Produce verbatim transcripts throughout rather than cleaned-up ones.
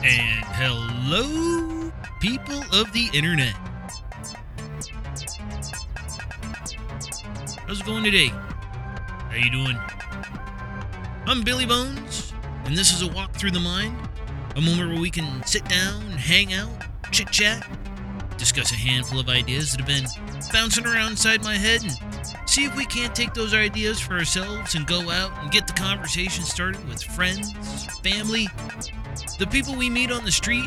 And hello, people of the internet. How's it going today? How you doing? I'm Billy Bones, and this is a walk through the mind, a moment where we can sit down, hang out, chit-chat, discuss a handful of ideas that have been bouncing around inside my head, and see if we can't take those ideas for ourselves and go out and get the conversation started with friends, family, the people we meet on the street,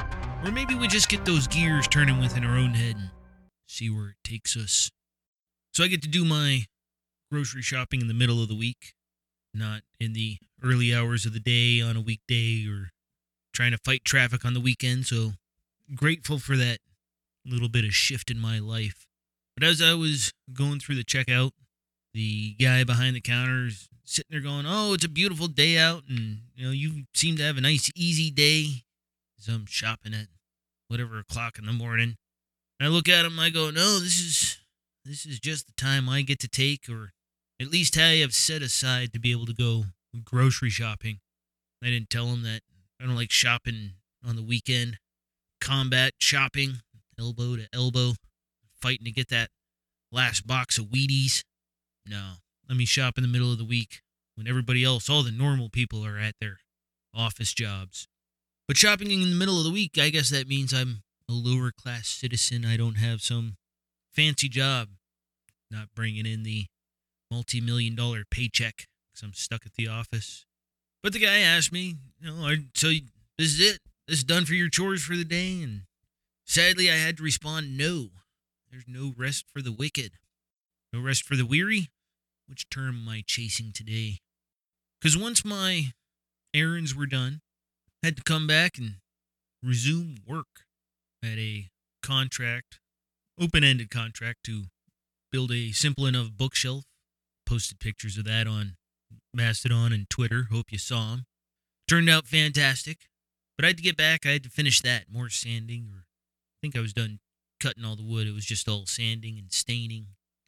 or maybe we just get those gears turning within our own head and see where it takes us. So I get to do my grocery shopping in the middle of the week, not in the early hours of the day on a weekday or trying to fight traffic on the weekend, so grateful for that little bit of shift in my life. But as I was going through the checkout, the guy behind the counter is sitting there going, "Oh, it's a beautiful day out, and you know you seem to have a nice, easy day." As I'm shopping at whatever o'clock in the morning, and I look at him, and I go, "No, this is this is just the time I get to take, or at least I have set aside to be able to go grocery shopping." I didn't tell him that I don't like shopping on the weekend. Combat shopping, elbow to elbow, fighting to get that last box of Wheaties. No, let me shop in the middle of the week when everybody else, all the normal people, are at their office jobs. But shopping in the middle of the week, I guess that means I'm a lower class citizen. I don't have some fancy job, not bringing in the multi-million dollar paycheck because I'm stuck at the office. But the guy asked me, you know, so this is it? This is done for your chores for the day? And sadly, I had to respond, no. There's no rest for the wicked. No rest for the weary? Which term am I chasing today? Because once my errands were done, I had to come back and resume work. I had a contract, open-ended contract, to build a simple enough bookshelf. Posted pictures of that on Mastodon and Twitter. Hope you saw them. Turned out fantastic. But I had to get back. I had to finish that. More sanding. Or I think I was done cutting all the wood. It was just all sanding and staining.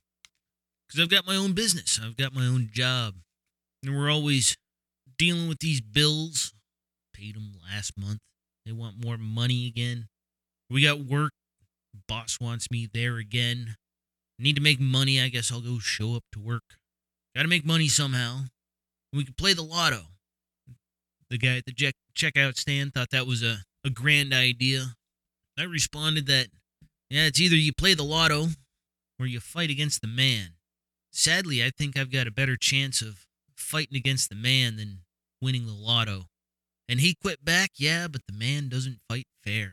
Because I've got my own business. I've got my own job. And we're always dealing with these bills. Paid them last month. They want more money again. We got work. Boss wants me there again. I need to make money. I guess I'll go show up to work. Got to make money somehow. We could play the lotto. The guy at the check- checkout stand thought that was a, a grand idea. I responded that, yeah, it's either you play the lotto or you fight against the man. Sadly, I think I've got a better chance of fighting against the man than winning the lotto. And he quit back, yeah, but the man doesn't fight fair.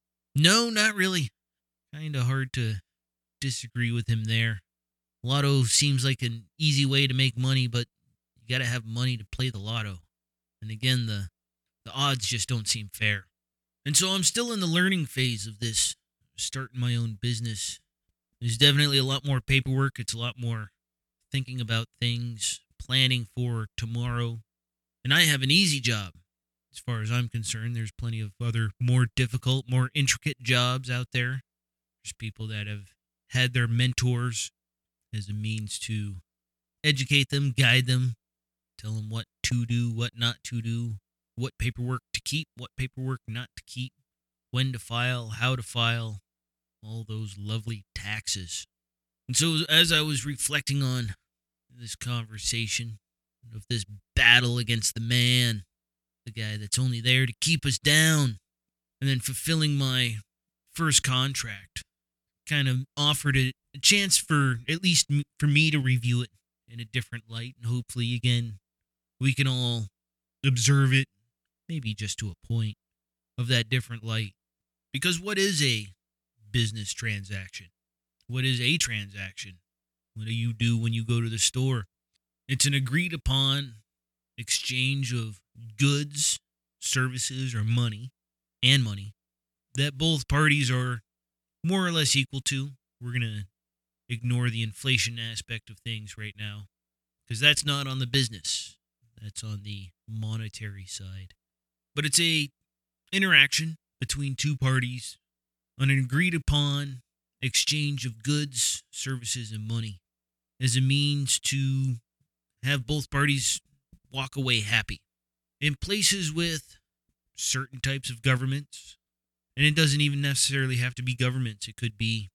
No, not really. Kind of hard to disagree with him there. Lotto seems like an easy way to make money, but you got to have money to play the lotto. And again, the, the odds just don't seem fair. And so I'm still in the learning phase of this, starting my own business. There's definitely a lot more paperwork. It's a lot more thinking about things, planning for tomorrow. And I have an easy job. As far as I'm concerned, there's plenty of other more difficult, more intricate jobs out there. There's people that have had their mentors as a means to educate them, guide them, tell them what to do, what not to do, what paperwork to keep, what paperwork not to keep, when to file, how to file, all those lovely taxes. And so as I was reflecting on this conversation of this battle against the man, the guy that's only there to keep us down, and then fulfilling my first contract, kind of offered a, a chance for at least m- for me to review it in a different light, and hopefully, again, we can all observe it, maybe just to a point, of that different light. Because what is a business transaction? What is a transaction? What do you do when you go to the store? It's an agreed upon exchange of goods, services, or money, and money, that both parties are more or less equal to. We're going to ignore the inflation aspect of things right now, because that's not on the business. That's on the monetary side. But it's a interaction between two parties on an agreed upon exchange of goods, services, and money as a means to have both parties walk away happy. In places with certain types of governments. And it doesn't even necessarily have to be governments. It could be,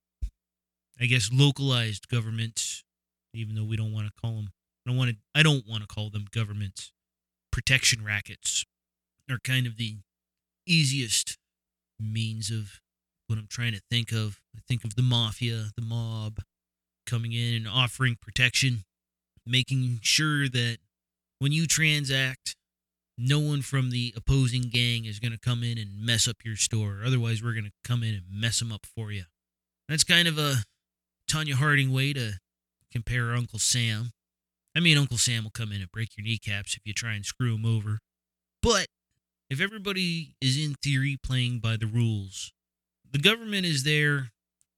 I guess, localized governments, even though we don't want to call them, I don't want to, I don't want to call them governments. Protection rackets are kind of the easiest means of what I'm trying to think of. I think of the mafia, the mob, coming in and offering protection, making sure that when you transact, no one from the opposing gang is going to come in and mess up your store. Otherwise, we're going to come in and mess them up for you. That's kind of a Tanya Harding way to compare Uncle Sam. I mean, Uncle Sam will come in and break your kneecaps if you try and screw him over. But if everybody is in theory playing by the rules, the government is there,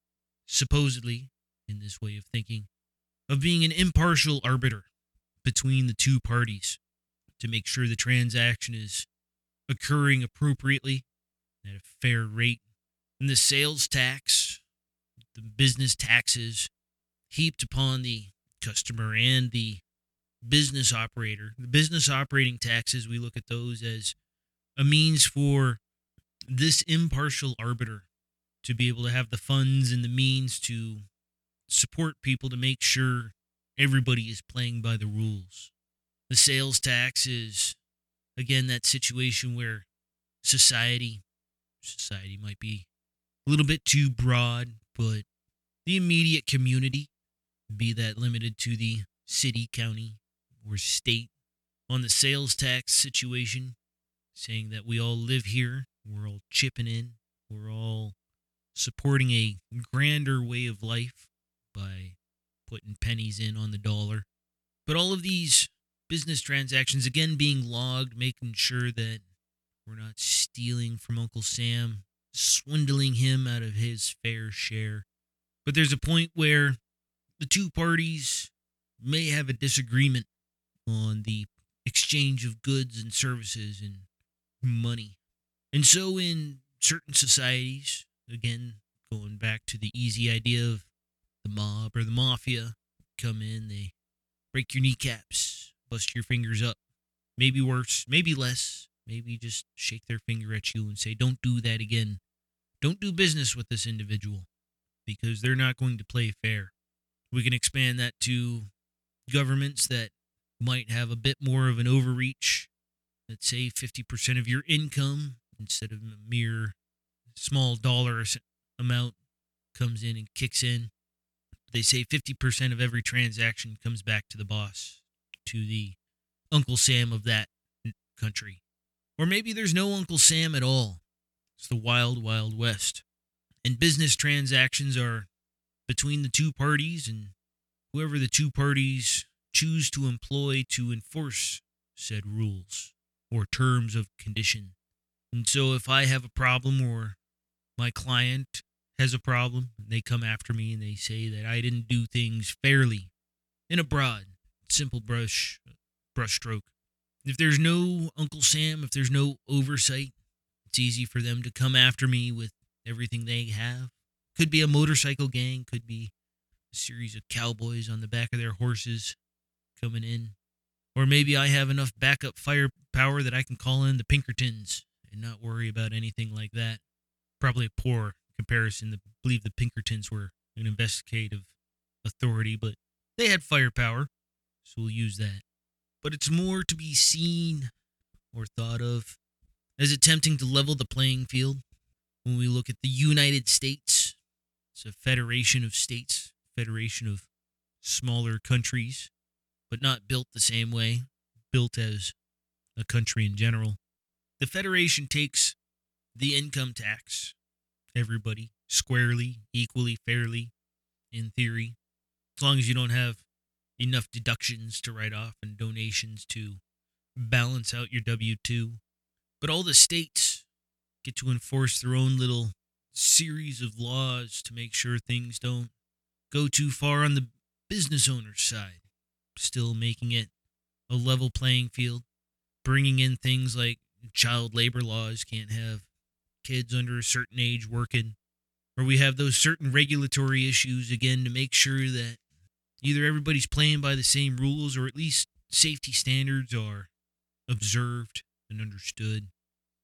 supposedly, in this way of thinking, of being an impartial arbiter between the two parties to make sure the transaction is occurring appropriately at a fair rate. And the sales tax, the business taxes heaped upon the customer and the business operator. The business operating taxes, we look at those as a means for this impartial arbiter to be able to have the funds and the means to support people to make sure everybody is playing by the rules. The sales tax is, again, that situation where society, society might be a little bit too broad, but the immediate community, be that limited to the city, county, or state, on the sales tax situation, saying that we all live here, we're all chipping in, we're all supporting a grander way of life by putting pennies in on the dollar. But all of these business transactions, again, being logged, making sure that we're not stealing from Uncle Sam, swindling him out of his fair share. But there's a point where the two parties may have a disagreement on the exchange of goods and services and money. And so in certain societies, again, going back to the easy idea of the mob or the mafia, come in, they break your kneecaps, bust your fingers up, maybe worse, maybe less, maybe just shake their finger at you and say, don't do that again. Don't do business with this individual because they're not going to play fair. We can expand that to governments that might have a bit more of an overreach. Let's say fifty percent of your income, instead of a mere small dollar amount, comes in and kicks in. They say fifty percent of every transaction comes back to the boss, to the Uncle Sam of that country. Or maybe there's no Uncle Sam at all. It's the wild, wild west. And business transactions are between the two parties and whoever the two parties choose to employ to enforce said rules or terms of condition. And so if I have a problem or my client has a problem, and they come after me and they say that I didn't do things fairly, in a broad, simple brush, brush stroke. If there's no Uncle Sam, if there's no oversight, it's easy for them to come after me with everything they have. Could be a motorcycle gang, could be a series of cowboys on the back of their horses coming in. Or maybe I have enough backup firepower that I can call in the Pinkertons and not worry about anything like that. Probably a poor comparison. I believe the Pinkertons were an investigative authority, but they had firepower, so we'll use that. But it's more to be seen or thought of as attempting to level the playing field. When we look at the United States, it's a federation of states, federation of smaller countries, but not built the same way, built as a country in general. The federation takes the income tax, everybody, squarely, equally, fairly, in theory, as long as you don't have enough deductions to write off and donations to balance out your W two. But all the states get to enforce their own little series of laws to make sure things don't go too far on the business owner's side, still making it a level playing field, bringing in things like child labor laws, can't have kids under a certain age working, or we have those certain regulatory issues, again, to make sure that either everybody's playing by the same rules or at least safety standards are observed and understood.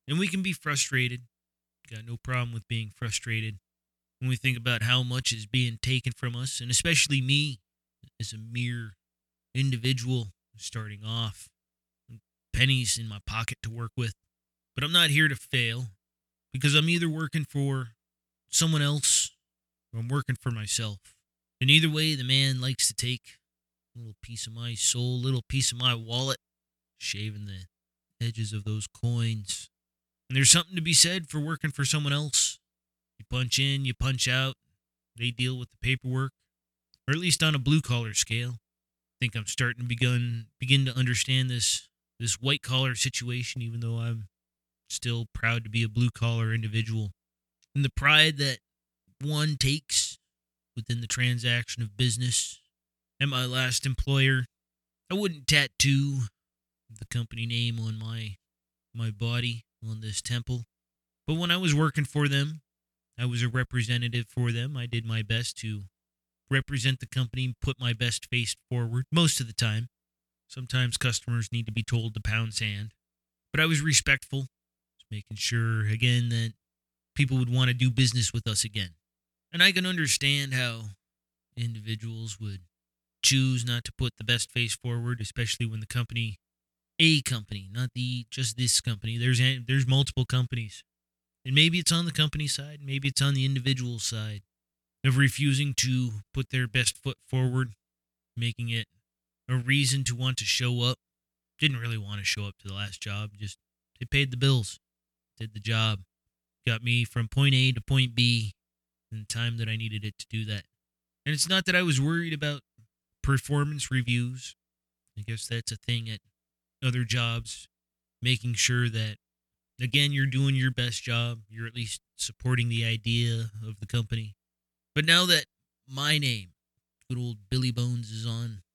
And we can be frustrated. Got no problem with being frustrated when we think about how much is being taken from us, and especially me as a mere individual starting off, pennies in my pocket to work with. But I'm not here to fail, because I'm either working for someone else or I'm working for myself. And either way, the man likes to take a little piece of my soul, a little piece of my wallet, shaving the edges of those coins. And there's something to be said for working for someone else. You punch in, you punch out, they deal with the paperwork, or at least on a blue-collar scale. I think I'm starting to begin, begin to understand this, this white-collar situation, even though I'm still proud to be a blue-collar individual. And the pride that one takes within the transaction of business. At my last employer, I wouldn't tattoo the company name on my my body, on this temple. But when I was working for them, I was a representative for them. I did my best to represent the company, put my best face forward most of the time. Sometimes customers need to be told to pound sand. But I was respectful, making sure, again, that people would want to do business with us again. And I can understand how individuals would choose not to put the best face forward, especially when the company, a company, not the just this company. There's there's multiple companies. And maybe it's on the company side, maybe it's on the individual side of refusing to put their best foot forward, making it a reason to want to show up. Didn't really want to show up to the last job, just they paid the bills, did the job, got me from point A to point B in the time that I needed it to do that. And it's not that I was worried about performance reviews. I guess that's a thing at other jobs, making sure that, again, you're doing your best job. You're at least supporting the idea of the company. But now that my name, good old Billy Bones, is on,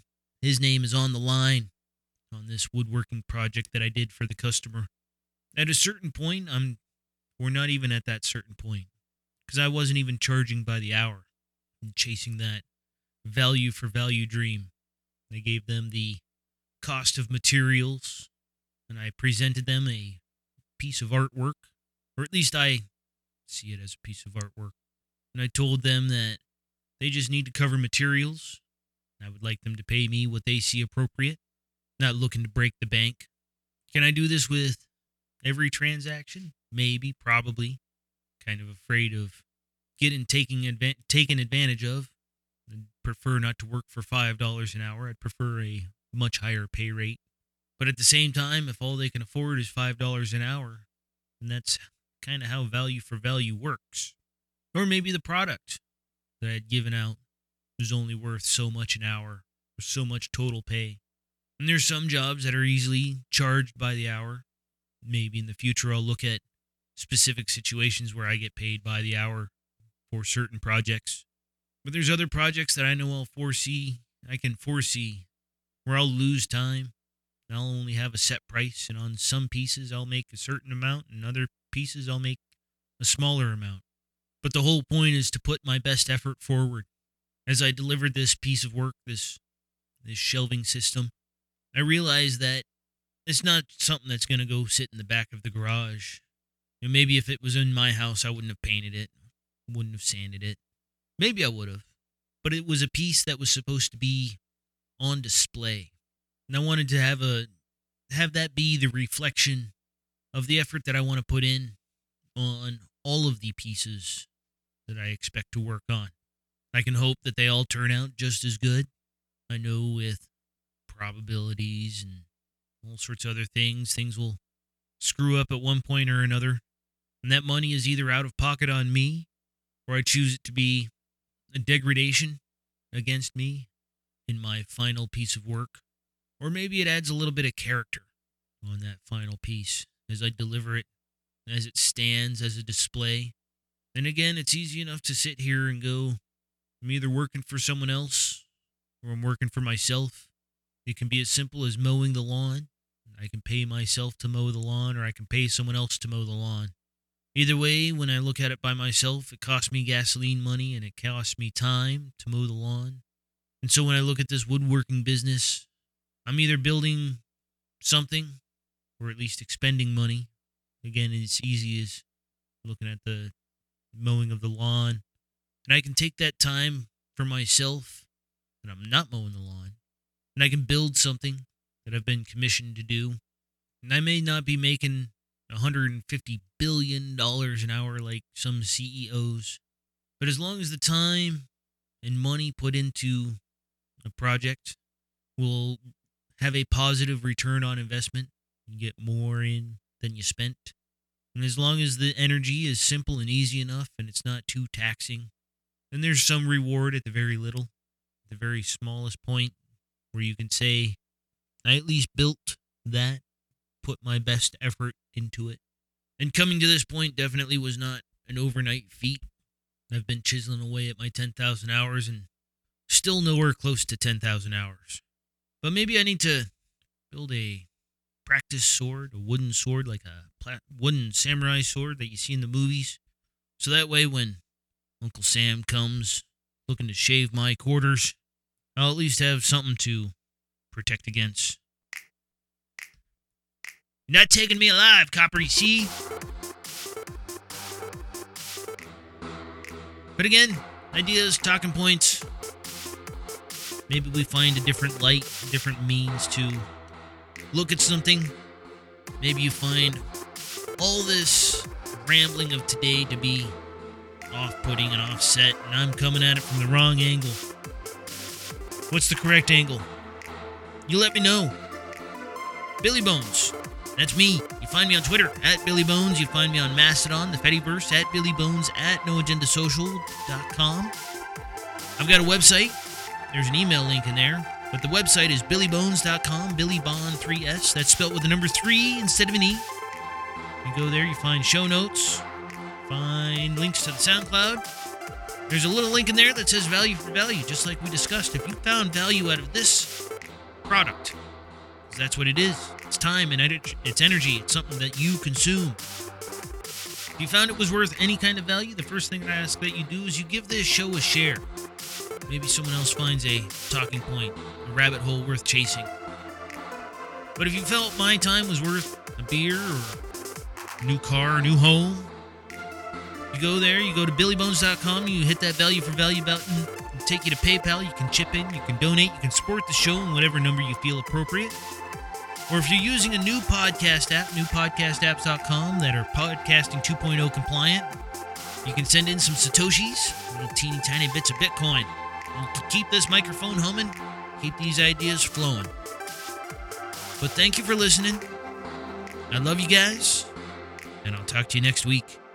his name is on the line on this woodworking project that I did for the customer. At a certain point, I'm, we're not even at that certain point, because I wasn't even charging by the hour and chasing that value for value dream. I gave them the cost of materials, and I presented them a piece of artwork, or at least I see it as a piece of artwork. And I told them that they just need to cover materials. I would like them to pay me what they see appropriate, not looking to break the bank. Can I do this with every transaction? Maybe, probably. Kind of afraid of getting taking adva- taken advantage of. I'd prefer not to work for five dollars an hour. I'd prefer a much higher pay rate. But at the same time, if all they can afford is five dollars an hour, then that's kind of how value for value works. Or maybe the product that I had given out was only worth so much an hour, or so much total pay. And there's some jobs that are easily charged by the hour. Maybe in the future I'll look at specific situations where I get paid by the hour for certain projects. But there's other projects that I know I'll foresee, I can foresee, where I'll lose time. I'll only have a set price, and on some pieces I'll make a certain amount, and other pieces I'll make a smaller amount. But the whole point is to put my best effort forward. As I delivered this piece of work, this this shelving system, I realized that it's not something that's going to go sit in the back of the garage. And maybe if it was in my house, I wouldn't have painted it, wouldn't have sanded it. Maybe I would have. But it was a piece that was supposed to be on display. And I wanted to have a have that be the reflection of the effort that I want to put in on all of the pieces that I expect to work on. I can hope that they all turn out just as good. I know with probabilities and all sorts of other things, things will screw up at one point or another. And that money is either out of pocket on me, or I choose it to be a degradation against me in my final piece of work. Or maybe it adds a little bit of character on that final piece as I deliver it, as it stands as a display. And again, it's easy enough to sit here and go, I'm either working for someone else or I'm working for myself. It can be as simple as mowing the lawn. I can pay myself to mow the lawn, or I can pay someone else to mow the lawn. Either way, when I look at it by myself, it costs me gasoline money and it costs me time to mow the lawn. And so when I look at this woodworking business, I'm either building something or at least expending money Again, it's easy as looking at the mowing of the lawn. And I can take that time for myself that I'm not mowing the lawn. And I can build something that I've been commissioned to do. And I may not be making one hundred fifty billion dollars an hour like some C E Os. But as long as the time and money put into a project will have a positive return on investment, you get more in than you spent. And as long as the energy is simple and easy enough and it's not too taxing, then there's some reward at the very little, the very smallest point where you can say, I at least built that, put my best effort into it. And coming to this point definitely was not an overnight feat. I've been chiseling away at my ten thousand hours and still nowhere close to ten thousand hours. But maybe I need to build a practice sword, a wooden sword, like a pla- wooden samurai sword that you see in the movies. So that way when Uncle Sam comes looking to shave my quarters, I'll at least have something to protect against. You're not taking me alive, Copper, you see? But again, ideas, talking points. Maybe we find a different light, different means to look at something. Maybe you find all this rambling of today to be off-putting and offset, and I'm coming at it from the wrong angle. What's the correct angle? You let me know. Billy Bones. That's me. You find me on Twitter at Billy Bones. You find me on Mastodon, the Fediverse, at Billy Bones, at no agenda social dot com. I've got a website. There's an email link in there. But the website is billy bones dot com, Billy Bond three S. That's spelled with the number three instead of an E. You go there, you find show notes, find links to the SoundCloud. There's a little link in there that says value for value, just like we discussed. If you found value out of this product, because that's what it is. It's time and ed- it's energy. It's something that you consume. If you found it was worth any kind of value, the first thing I ask that you do is you give this show a share. Maybe someone else finds a talking point, a rabbit hole worth chasing. But if you felt my time was worth a beer or a new car, a new home, you go there, you go to billy bones dot com, you hit that value for value button, it'll take you to PayPal, you can chip in, you can donate, you can support the show in whatever number you feel appropriate. Or if you're using a new podcast app, new podcast apps dot com that are podcasting two point oh compliant, you can send in some Satoshis, little teeny tiny bits of Bitcoin. And you can keep this microphone humming, keep these ideas flowing. But thank you for listening. I love you guys, and I'll talk to you next week.